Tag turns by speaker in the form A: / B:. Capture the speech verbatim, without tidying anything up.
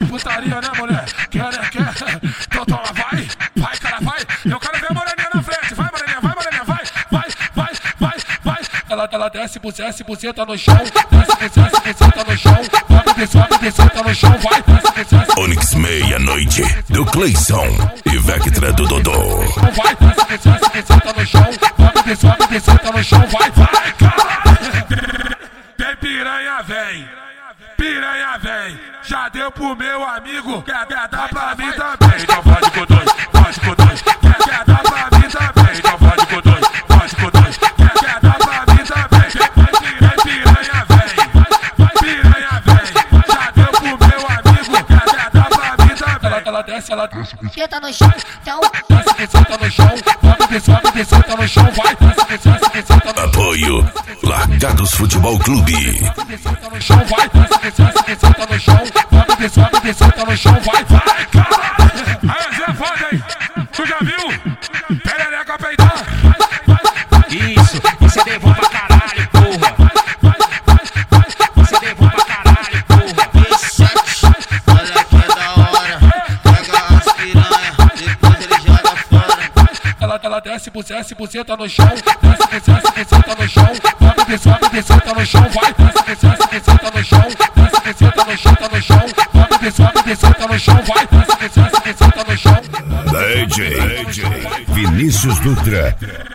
A: putaria, né, mulher? Quer, né, quer? Então toma, vai, vai, cara, vai. Eu quero ver a moreninha na frente. Vai, moreninha, vai, moreninha, vai, vai, vai, vai, vai. Ela, ela desce, desce, buceta no chão. Desce, desce, buceta no chão. Sobe, sobe, buceta no chão. Vai, desce, desce.
B: Onyx meia-noite, do Cleison e Vectra do Dodô.
A: Vai, desce, desce, buceta no chão. Sobe, sobe, buceta no chão. Vai, vai, cara. Tem piranha, vem. Piranha, vem. Já deu pro meu amigo. Quer, quer dar pra mim também. Então pode com dois, pode com dois. Quer, quer dar pra mim também. Então pode com dois, pode com dois. Quer, quer dar pra mim também. Tem piranha, vem. Piranha, vem. Já deu pro meu amigo. Quer, quer dar pra mim também. Ela, ela desce, ela desce.
C: Senta no chão, então.
A: Desce, senta no chão. Sobe, sobe, senta no chão. Vai, desce, desce, senta no chão.
B: Apoio Largados Futebol Clube.
A: Senta no chão, vai, desce, desce, senta no chão. Sobe, sobe, senta no chão. Vai, vai, cara. Aí, Zé, foda aí. Tu já viu? Perereca peidar.
D: Isso, isso é devon pra caralho, porra. Isso é devon pra caralho, porra.
E: P sete, olha que da hora. Pega as piranha, depois ele joga fora.
A: Ela, ela desce, desce, buceta no chão. Desce, desce, buceta no chão. Sobe, sobe, buceta no chão. Vai, desce, desce, buceta no chão. Desce, buceta no chão, tá no chão. Sobe, sobe, buceta no chão. Vai, desce, desce, buceta no chão.
B: D J Vinícius Dutra.